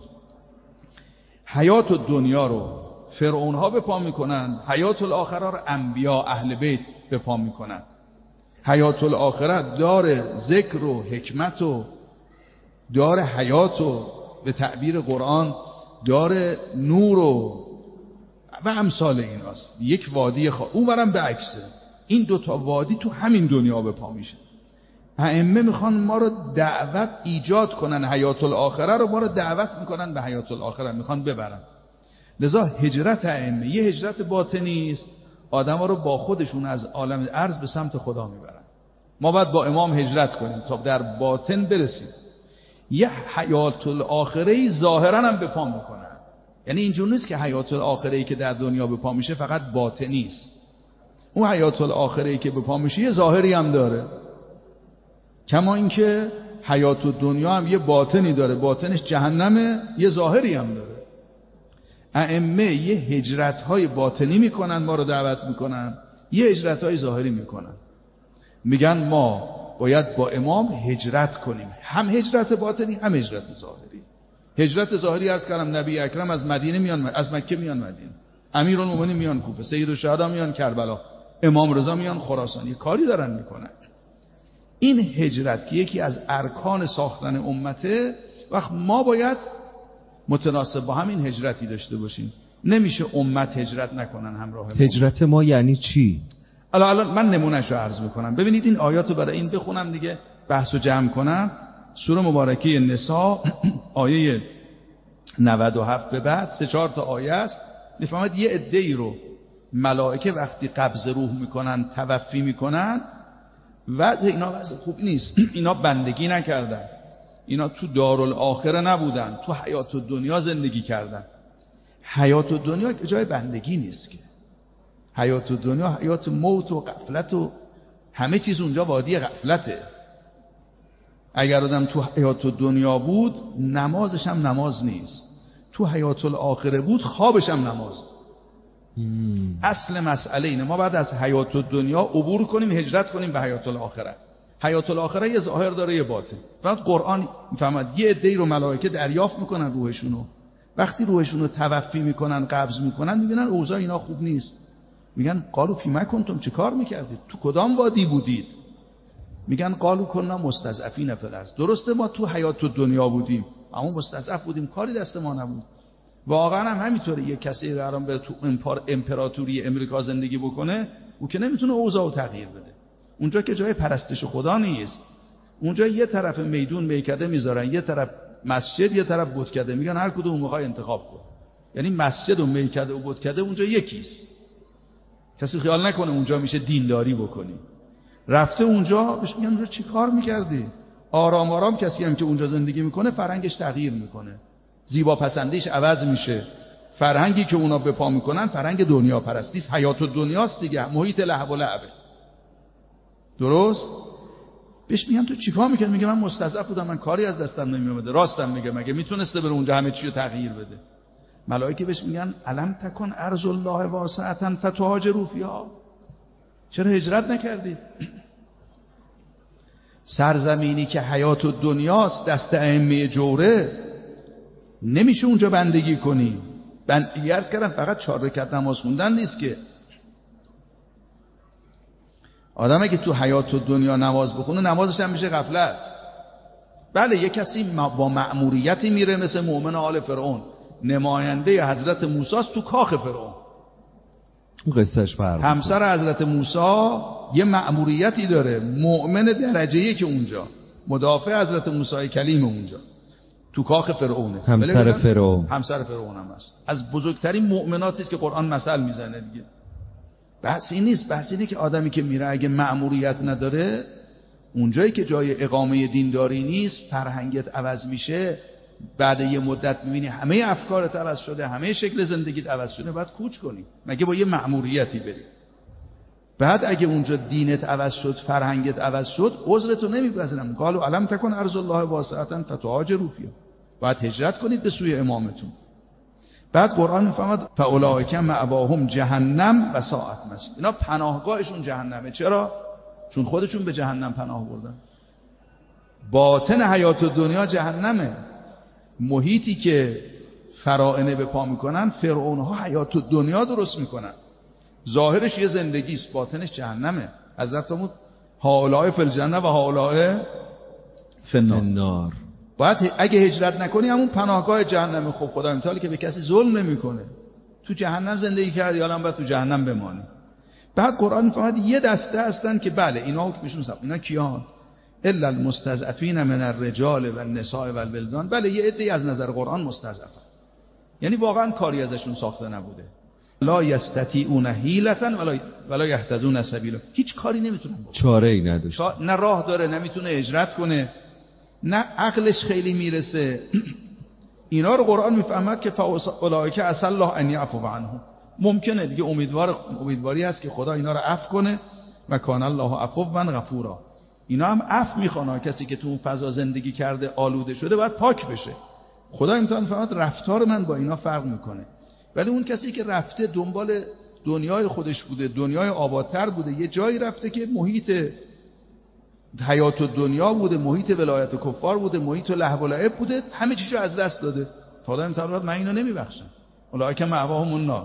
حیات الدنیا رو فرعون ها به پا میکنن، حیات الاخره رو انبیا اهل بیت به پا میکنن. حیات الاخره دار ذکر و حکمت و دار حیات و به تعبیر قرآن دار نور و و امثال این هست. یک وادی خوا... اون برم به عکسه. این دوتا وادی تو همین دنیا به پا میشه. ائمه میخوان ما رو دعوت ایجاد کنن، حیات الاخره رو ما رو دعوت میکنن به حیات الاخره، میخوان ببرن. لذا هجرت ائمه یه هجرت باطنی است، آدم ها رو با خودشون از عالم ارض به سمت خدا میبرن. ما باید با امام هجرت کنیم تا در باطن برسیم. یه حیات الاخره ظاهرا هم به پا میکنن، یعنی اینجور نیست که حیات الاخره که در دنیا به پا میشه فقط باطنی است. اون حیات الاخره که به پا میشه یه ظاهری هم داره، کما اینکه حیات الدنیا هم یه باطنی داره، باطنش جهنمه، یه ظاهری هم داره. ائمه یه هجرت‌های باطنی میکنن، ما رو دعوت میکنن، یه هجرت‌های ظاهری میکنن. میگن ما باید با امام هجرت کنیم، هم هجرت باطنی هم هجرت ظاهری. هجرت ظاهری از کلام نبی اکرم از مدینه میان، از مکه میان مدینه، امیرالمومنین میان کوفه، سیدالشهدا میان کربلا، امام رضا میان خراسان، یه کاری دارن میکنن. این هجرت که یکی از ارکان ساختن امته، وقت ما باید متناسب با همین هجرتی داشته باشیم. نمیشه امت هجرت نکنن همراه ما. هجرت ما یعنی چی؟ الان الان من نمونهشو عرض میکنم. ببینید این آیاتو برای این بخونم دیگه بحثو جمع کنم. سوره مبارکه نساء آیه نود و هفت به بعد سه چهار تا آیه است. میفهمید یه عده‌ای رو ملائکه وقتی قبض روح میکنن، توفی میکنن، وضع اینا وضع خوب نیست. اینا بندگی نکردن، اینا تو دارالآخره نبودن، تو حیات دنیا زندگی کردن. حیات دنیا که جای بندگی نیست که. حیات دنیا حیات موت و غفلت و همه چیز اونجا وادی غفلته. اگر آدم تو حیات دنیا بود نمازش هم نماز نیست، تو حیات الاخره بود خوابش هم نماز. مم. اصل مسئله اینه ما بعد از حیات دنیا عبور کنیم، هجرت کنیم به حیات الاخره. حیات الاخره یه ظاهر داره یه باطن. بعد قرآن میفهمد یه عده‌ای رو ملائکه دریافت میکنن روحشونو، وقتی روحشونو توفی میکنن، قبض میکنن، میبینن اوضاع اینا خوب نیست. میگن قالو فی ما کنتم، چه کار میکردید؟ تو کدام وادی بودید؟ میگن قالو کنا مستضعفین فی الارض. درسته ما تو حیات دنیا بودیم اما مستضعف بودیم، کاری دست ما نبود. واقعا هم همینطوره. یه کسی قرار بره تو امپراتوری امریکا زندگی بکنه، او که نمیتونه اوضاعو تغییر بده. اونجا که جای پرستش خدا نیست. اونجا یه طرف میدون میکده میذارن، یه طرف مسجد، یه طرف بتکده. میگن هر کدوم میخوای انتخاب کن. یعنی مسجد و میکده و بتکده اونجا یکیست. کسی خیال نکنه اونجا میشه دینداری بکنی. رفته اونجا بهش میگن اونجا چی کار میکردی؟ آرام آرام کسی هم که اونجا زندگی میکنه فرهنگش تغییر میکنه، زیبا پسندیش عوض میشه. فرهنگی که اونا به پا میکنن فرهنگ دنیا پرستیست، حیات دنیاست دیگه، محیط لهو و لعبه. درست؟ بهش میگم تو چیکار میکنی؟ میگه من مستضعف بودم، من کاری از دستم نمیومده. راستم میگه، مگه میتونسته بره اونجا همه چی رو تغییر بده؟ ملائکه بهش میگن الم تکن ارض الله واسعه فتهاجروا فیها، چرا هجرت نکردید؟ سرزمینی که حیات دنیاست دست ائمه جوره، نمیشه اونجا بندگی کنی. بندگی عرض کردم فقط چهار رکعت نماز خوندن نیست که. آدم که تو حیات دنیا نماز بخونه نمازش هم میشه غفلت. بله یه کسی با مأموریتی میره مثل مؤمن آل فرعون، نماینده حضرت موسی است تو کاخ فرعون. اون قصهش فرق. همسر حضرت موسی یه مأموریتی داره، مؤمن درجه یک که اونجا، مدافع حضرت موسی کلیم اونجا تو کاخ فرعونه. همسر فرعون همسر فرعون هم هست. از بزرگترین مؤمناتی است که قرآن مثل میزنه دیگه. بحثی نیست، بحثی اینه که آدمی که میره اگه مأموریت نداره، اونجایی که جای اقامه دینداری نیست، فرهنگت عوض میشه، بعد یه مدت میبینی همه افکارت عوض شده، همه شکل زندگیت عوض شده، باید کوچ کنی مگه با یه مأموریتی بری. بعد اگه اونجا دینت عوض شد، فرهنگت عوض شد، عذرتو نمیپذیرم. قالوا الم تکن ارض الله واسعه فتهاجروا فیها، باید هجرت کنید به سوی امامتون. بعد قرآن میفهمد فاولئک مأواهم جهنم و ساءت مصیر، اینا پناهگاهشون جهنمه. چرا؟ چون خودشون به جهنم پناه بردن. باطن حیات دنیا جهنمه. محیطی که فرائنه به پا میکنن، فرعونها حیات دنیا درست میکنن، ظاهرش یه زندگی است، باطنش جهنمه. حضرت فرمود هؤلاء فی الجنه و هؤلاء فی النار. باید اگه هجرت نکنی همون پناهگاه جهنمه. خب خدا امتحالی که به کسی ظلم نمیکنه. تو جهنم زندگی کردی، حالا هم باید تو جهنم بمانی. بعد قرآن میفهمد یه دسته هستن که بله اینا حکمشون سب. اینا کیان؟ الا المستضعفین من الرجال و النساء و الولدان. بله یه عده‌ای از نظر قرآن مستضعفن، یعنی واقعا کاری ازشون ساخته نبوده. لا یستطیعون حیلة ولا ولا یهتدون سبیلا، هیچ کاری نمیتونن بکنن، چاره ای نداشت، نه راه داره، نمیتونه هجرت کنه، نه عقلش خیلی میرسه. اینا رو قرآن میفهمد که فاولئک عسى الله ان یعفو عنهم. ممکنه دیگه امیدوار امیدواری هست که خدا اینا رو عفو کنه و کان الله عفوا غفورا. اینا هم عفو میخوان. کسی که تو اون فضا زندگی کرده آلوده شده باید پاک بشه. خدا امتحان فقط رفتار من با اینا فرق میکنه. ولی اون کسی که رفته دنبال دنیای خودش بوده، دنیای آبادتر بوده، یه جایی رفته که محیط حیات دنیا بوده، محیط ولایت کفار بوده، محیط لهو و لعب بوده، همه چیزو از دست داده. خدا می‌فرماید من اینو نمیبخشم. اولئک مأواهم النار.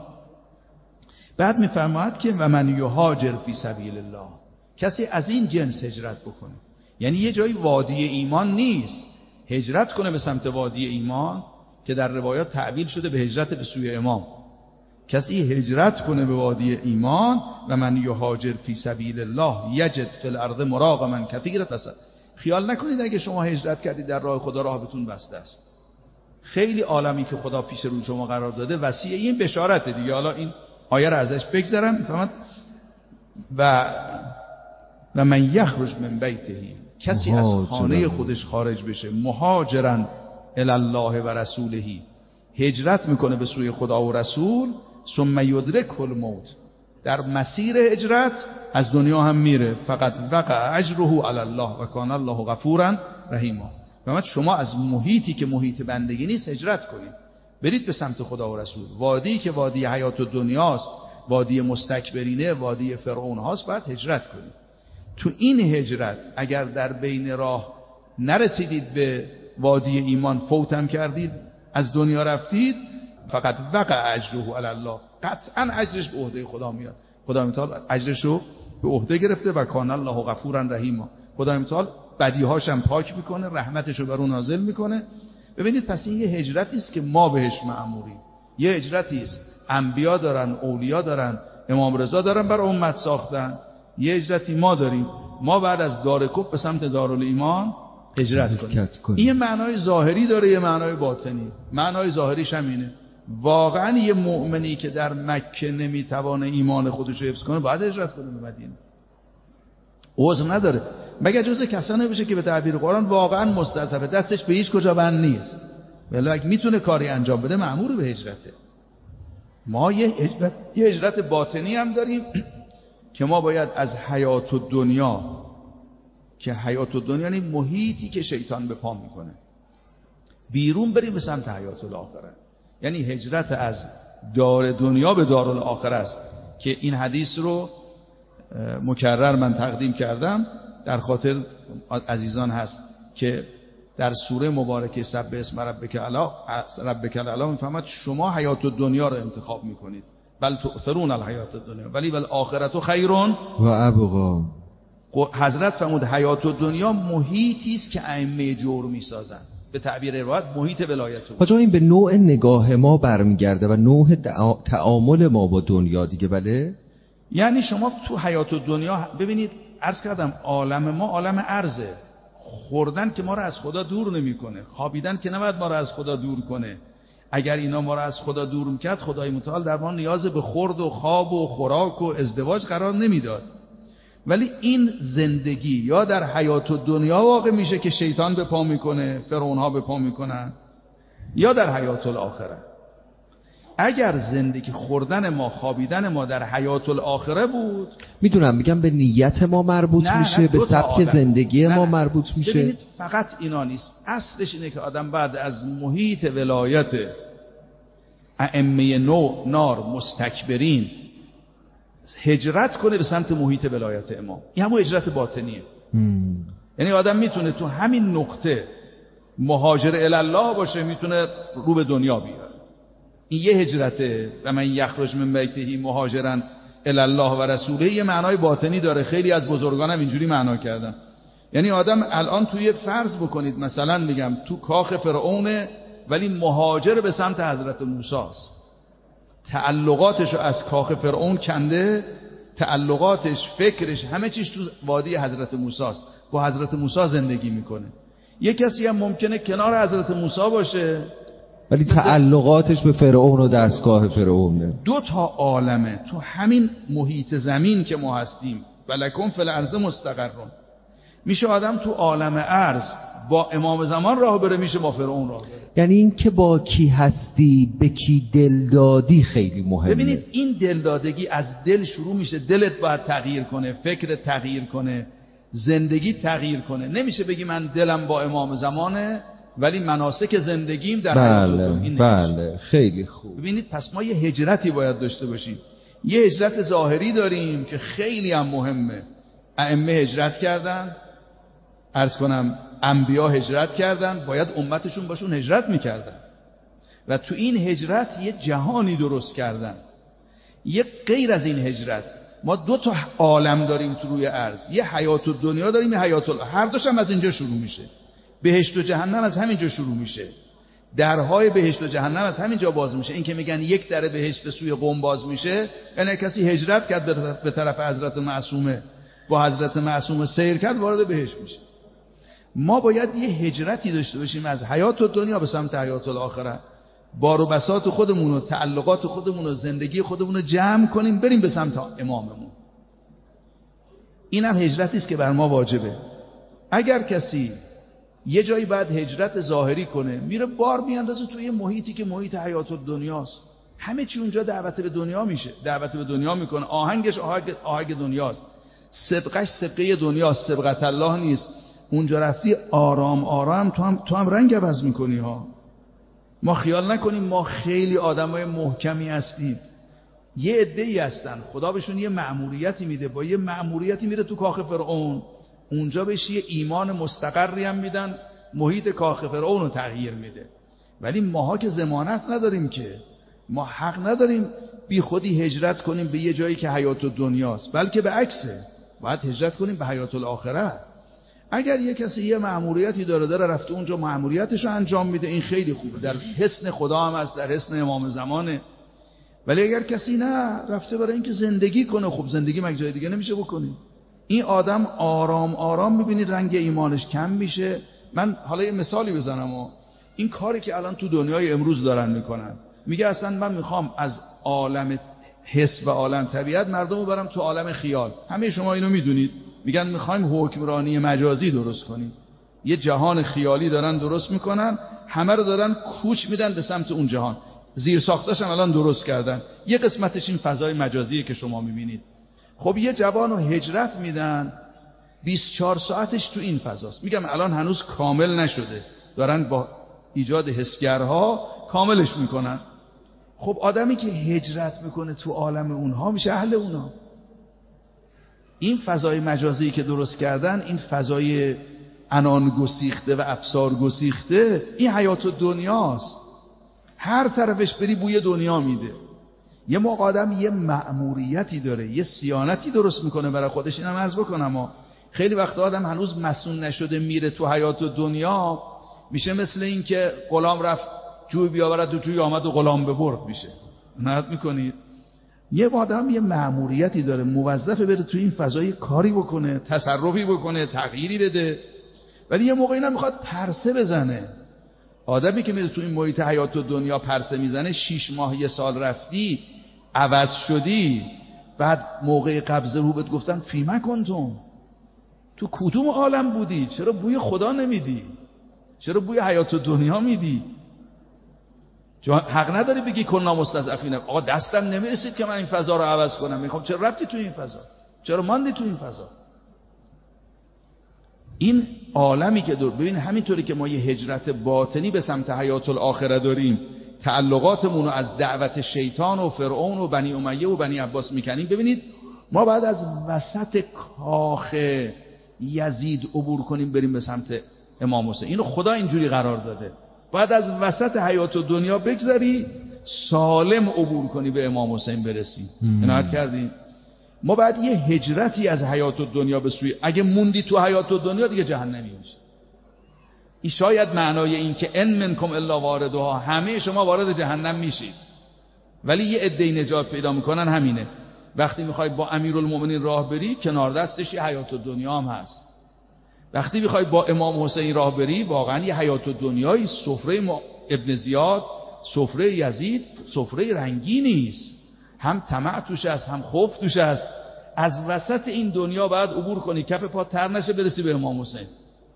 بعد میفرماید که و من یهاجر فی سبیل الله، کسی از این جنس هجرت بکنه، یعنی یه جایی وادی ایمان نیست، هجرت کنه به سمت وادی ایمان که در روایات تعبیر شده به هجرت به سوی امام. کسی هجرت کنه به وادی ایمان و من یهاجر فی سبیل الله یجد فی الارض مراغما کثیرا. خیال نکنید اگه شما هجرت کردید در راه خدا راهتون بسته است. خیلی عالمی که خدا پیش روی شما قرار داده وسیع. این بشارته دیگه. حالا این آیه رو ازش بگذرم. فهمت؟ و و من یخرج من بیته، کسی از خانه خودش خارج بشه، مهاجرا الی الله و رسوله، هجرت میکنه به سوی خدا و رسول، ثم یدرک الموت، در مسیر هجرت از دنیا هم میره، فقط وقع اجره علی الله و کان الله غفورا رحیما. فهمت؟ شما از محیطی که محیط بندگی نیست هجرت کنید، برید به سمت خدا و رسول. وادی که وادی حیات دنیاست، وادی مستکبرینه، وادی فرعون هاست، باید هجرت کنید. تو این هجرت اگر در بین راه نرسیدید به وادی ایمان، فوتم کردید، از دنیا رفتید، فقط وقع اجره علی الله، قطعا اجرش به عهده خدا میاد. خدا متعال اجرش رو به عهده گرفته و کان الله غفورا رحیما. خدا متعال بدیهاش هم پاک میکنه، رحمتش رو بر اون نازل میکنه. ببینید پس این یه هجرتی است که ما بهش مأموریم. یه هجرتی است انبیا دارن، اولیاء دارن، امام رضا دارن بر امت ساختن. یه هجرتی ما داریم. ما بعد از دار کفر به سمت دارالایمان هجرت کنیم. این معنای ظاهری داره، یه معنای باطنی. معنای ظاهریش هم اینه واقعا یه مؤمنی که در مکه نمیتوانه ایمان خودش رو حفظ کنه باید هجرت کنه به مدینه. عذر نداره، مگر جزء کسانی بشه که به تعبیر قرآن واقعا مستضعف، دستش به هیچ کجا بند نیست، ولی اگه میتونه کاری انجام بده مأمور به هجرته. ما یه هجرت یه هجرت باطنی هم داریم که ما باید از حیات الدنیا، که حیات الدنیا یعنی محیطی که شیطان به پا میکنه، بیرون بریم به سمت حیات الاخره. یعنی هجرت از دار دنیا به دار الاخره است که این حدیث رو مکرر من تقدیم کردم، در خاطر عزیزان هست که در سوره مبارکه سبح اسم ربک الاعلی ربک الاعلی میفهمد شما حیات الدنیا رو انتخاب میکنید، بل تؤثرون الحیات الدنیا ولی والآخرة خیر و ابقا. حضرت فرمود حیات الدنیا محیطی است که ائمه جور میسازن، به تعبیر روایت محیط ولایت. حاجا این به نوع نگاه ما برمیگرده و نوع تعامل ما با دنیا دیگه. بله، یعنی شما تو حیات الدنیا ببینید، عرض کردم عالم ما عالم ارزه. خوردن که ما رو از خدا دور نمیکنه، خوابیدن که نباید ما رو از خدا دور کنه. اگر اینا ما رو از خدا دور میکرد، خدای متعال در ما نیاز به خورد و خواب و خوراک و ازدواج قرار نمیداد. ولی این زندگی یا در حیات الدنیا واقع میشه که شیطان به پا میکنه، فرعون ها به پا میکنن، یا در حیات الاخره. اگر زندگی خوردن ما، خوابیدن ما در حیات الاخره بود، میدونم میگم به نیت ما مربوط نه میشه، نه به سبک زندگی نه ما نه. مربوط میشه. ببینید فقط اینا نیست، اصلش اینه که آدم بعد از محیط ولایت ائمه نو نار مستکبرین هجرت کنه به سمت محیط ولایت امام. این همون هجرت باطنیه. مم. یعنی آدم میتونه تو همین نقطه مهاجر الی الله باشه، میتونه رو به دنیا بیاره. این یه هجرته. و من یخرج من بیته مهاجرا الی الله و رسوله، یه معنای باطنی داره. خیلی از بزرگانم اینجوری معنا کردن. یعنی آدم الان توی فرض بکنید مثلا میگم تو کاخ فرعونه ولی مهاجر به سمت حضرت موسی است. تعلقاتش رو از کاخ فرعون کنده، تعلقاتش، فکرش، همه چیش تو وادی حضرت موسی است، با حضرت موسی زندگی میکنه. یه کسی هم ممکنه کنار حضرت موسی باشه ولی تعلقاتش به فرعون و دستگاه فرعونه. دو تا عالمه تو همین محیط زمین که ما هستیم. ولکم فی الارض مستقرون. میشه آدم تو عالم ارض با امام زمان راه بره، میشه با فرعون راه بره. یعنی این که با کی هستی، به کی دل دادی خیلی مهمه. ببینید این دلدادگی از دل شروع میشه. دلت باید تغییر کنه، فکرت تغییر کنه، زندگی تغییر کنه. نمیشه بگی من دلم با امام زمانه ولی مناسک زندگیم در بله بله خیلی خوب. ببینید پس ما یه هجرتی باید داشته باشیم. یه هجرت ظاهری داریم که خیلی هم مهمه. ائمه هجرت کردن، عرض کنم انبیا هجرت کردن، باید امتشون باشون هجرت میکردن و تو این هجرت یه جهانی درست کردن. یه غیر از این هجرت ما دو تا عالم داریم تو روی ارض، یه حیات الدنیا داریم، یه حیات ال... هر دوش هم از اینجا شروع میشه. بهشت و جهنم از همینجا شروع میشه، درهای بهشت و جهنم از همینجا باز میشه. این که میگن یک در بهشت به سوی قم باز میشه، یعنی کسی هجرت کرد به طرف حضرت معصومه، با حضرت معصومه سیر کرد، وارد بهشت میشه. ما باید یه هجرتی داشته باشیم از حیات الدنیا به سمت حیات الاخره، بار و بساط خودمون و تعلقات خودمون و زندگی خودمون رو جمع کنیم بریم به سمت اماممون. این هم هجرتی است که بر ما واجبه. اگر کسی یه جایی بعد هجرت ظاهری کنه، میره بار میاندازه توی محیطی که محیط حیات الدنیاست، همه چی اونجا دعوت به دنیا میشه، دعوت به دنیا میکنه، آهنگش آهنگ آهنگ دنیاست، سبقش سبقه دنیاست، سبقت الله نیست. اونجا رفتی آرام آرام تو هم تو هم رنگ عوض میکنی ها. ما خیال نکنیم ما خیلی آدمای محکمی هستیم. یه عده‌ای هستن خدا بهشون یه مأموریتی میده، با یه مأموریتی میره تو کاخ فرعون، اونجا بهش یه ایمان مستقری هم میدن، محیط کاخ فرعون رو تغییر میده. ولی ماها که ضمانت نداریم، که ما حق نداریم بی خودی هجرت کنیم به یه جایی که حیات الدنیاست، بلکه به عکسه، باید هجرت کنیم به حیات الاخره. اگر یه کسی یه مأموریتی داره داره رفته اونجا مأموریتش رو انجام میده، این خیلی خوبه، در حسن خدا هم هست، در حسن امام زمانه. ولی اگر کسی نه رفته برای اینکه زندگی کنه، خب زندگی مگه جای دیگه نمیشه بکنی؟ این آدم آرام آرام میبینید رنگ ایمانش کم میشه. من حالا یه مثالی بزنم و این کاری که الان تو دنیای امروز دارن میکنن، میگه اصلا من میخوام از عالم حس و عالم طبیعت مردم رو برم تو عالم خیال. همه شما اینو میدونید، میگن میخوایم حکمرانی مجازی درست کنیم، یه جهان خیالی دارن درست میکنن، همه رو دارن کوچ میدن به سمت اون جهان. زیر ساختش هم الان درست کردن، یه قسمتش این فضای مجازیه که شما میبینید. خب یه جوان رو هجرت میدن، بیست و چهار ساعتش تو این فضاست. میگم الان هنوز کامل نشده، دارن با ایجاد حسگرها کاملش میکنن. خب آدمی که هجرت میکنه تو عالم اونها میشه اهل اونها. این فضای مجازی که درست کردن، این فضای عنان گسیخته و افسار گسیخته، این حیات دنیاست. هر طرفش بری بوی دنیا میده. یه موقع آدم یه مأموریتی داره، یه صیانتی درست میکنه برای خودش. اینم عرض بکنم ها، خیلی وقت آدم هنوز مسئول نشده میره تو حیات دنیا، میشه مثل این که غلام رفت جوی بیاورد و جوی آمد و غلام ببرد میشه. نهایت میکنید یه آدم یه مأموریتی داره، موظفه بره تو این فضای کاری بکنه، تصرفی بکنه، تغییری بده. ولی یه موقع اینا میخواد پرسه بزنه. آدمی که میره تو این محیط حیات دنیا پرسه میزنه، شیش ماه یه سال رفتی عوض شدی، بعد موقع قبض رو بهت گفتن فیما کنتم، تو کدوم عالم بودی؟ چرا بوی خدا نمیدی؟ چرا بوی حیات دنیا میدی؟ حق نداری بگی کنا مستضعفین، آقا دستم نمیرسید که من این فضا رو عوض کنم. میخوام چرا رفتی تو این فضا؟ چرا ماندی تو این فضا؟ این عالمی که دور ببین، همینطوری که ما یه هجرت باطنی به سمت حیات الاخره داریم، تعلقاتمون رو از دعوت شیطان و فرعون و بنی امیه و بنی عباس میکنیم، ببینید ما بعد از وسط کاخ یزید عبور کنیم بریم به سمت امام حسین. اینو خدا اینجوری قرار داده، بعد از وسط حیات و دنیا بگذری سالم عبور کنی به امام حسین برسی. عنایت کردی؟ ما بعد یه هجرتی از حیات و دنیا به سوی، اگه موندی تو حیات و دنیا دیگه جهنمی میشه. این شاید معنای این که ان منکم الا واردها، همه شما وارد جهنم میشید، ولی یه عده‌ای نجات پیدا میکنن. همینه، وقتی میخوای با امیرالمومنین راه بری کنار دستش یه حیات و دنیا هم هست. وقتی میخوای با امام حسین راه بری واقعا یه حیات و دنیایی، سفره ابن زیاد، سفره یزید سفره رنگینی است، هم طمع توش است هم خوف توش است. از وسط این دنیا بعد عبور کنی کف پا تر نشه برسی به امام حسین.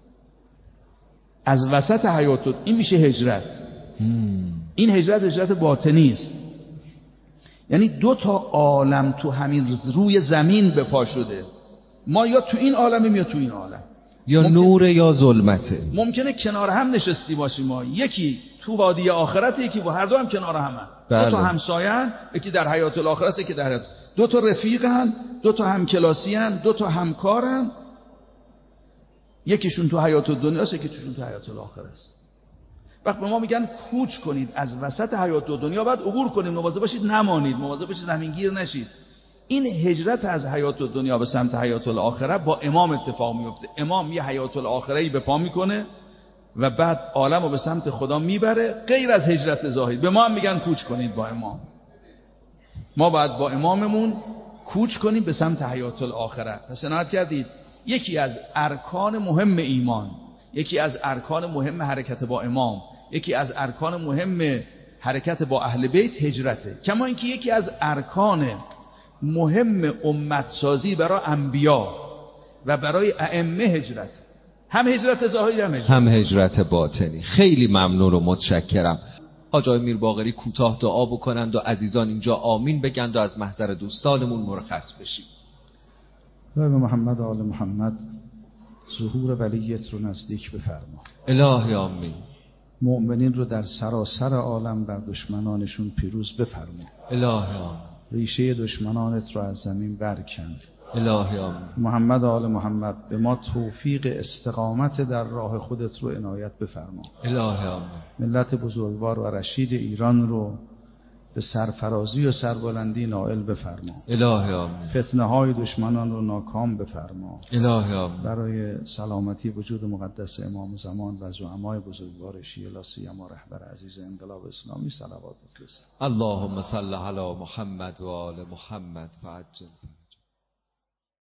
از وسط حیات، این میشه هجرت. این هجرت هجرت باطنی است، یعنی دو تا عالم تو همین روی زمین به پا شده. ما یا تو این عالمیم یا تو این عالم، یا ممکن... نور یا ظلمته. ممکنه کنار هم نشستی باشیم، ما یکی تو وادی آخرت، یکی با هر دو هم کنار هم, هم. بله. دو تا همسایه‌ان، یکی در حیات الاخره، یکی در حیات. دو تا رفیقن، دو تا همکلاسیان، دو تا همکارن. یکیشون تو حیات دنیا است، یکیشون تو حیات الاخره است. وقت به ما میگن کوچ کنید از وسط حیات دنیا، بعد عبور کنید، مواظب باشید نمانید، مواظب باشید زمینگیر نشید. این هجرت از حیات دنیا به سمت حیات الاخره با امام اتفاق میفته. امام یه حیات الاخره‌ای به پا میکنه و بعد عالم رو به سمت خدا میبره، غیر از هجرت ظاهری. به ما هم میگن کوچ کنید با امام. ما باید با اماممون کوچ کنیم به سمت حیات الاخره. پس عنایت کردید یکی از ارکان مهم ایمان، یکی از ارکان مهم حرکت با امام، یکی از ارکان مهم حرکت با اهل بیت هجرته. کما اینکه یکی از ارکان مهم امت سازی برای انبیا و برای ائمه هجرت، هم هجرت ظاهری هم هجرت. هم هجرت باطنی. خیلی ممنون و متشکرم. آقای میر باقری کوتاه دعا بکنند و عزیزان اینجا آمین بگند و از محضر دوستانمون مرخص بشیم. به محمد آل محمد ظهور ولیت رو نزدیک بفرما. الهی آمین. مؤمنین رو در سراسر عالم بر دشمنانشون پیروز بفرما. الهی آمین. ریشه دشمنانت رو از زمین برکن. الهی آمین. محمد آل محمد به ما توفیق استقامت در راه خودت رو عنایت بفرما. الهی آمین. ملت بزرگوار و رشید ایران رو به سرفرازی و سربلندی نائل بفرما. الهی آمین. فتنه های دشمنان رو ناکام بفرما. الهی آمین. برای سلامتی وجود مقدس امام زمان و زعمای بزرگوار شیعه لا سیما رهبر عزیز انقلاب اسلامی صلوات بفرست. اللهم صل علی محمد و آل محمد فعجل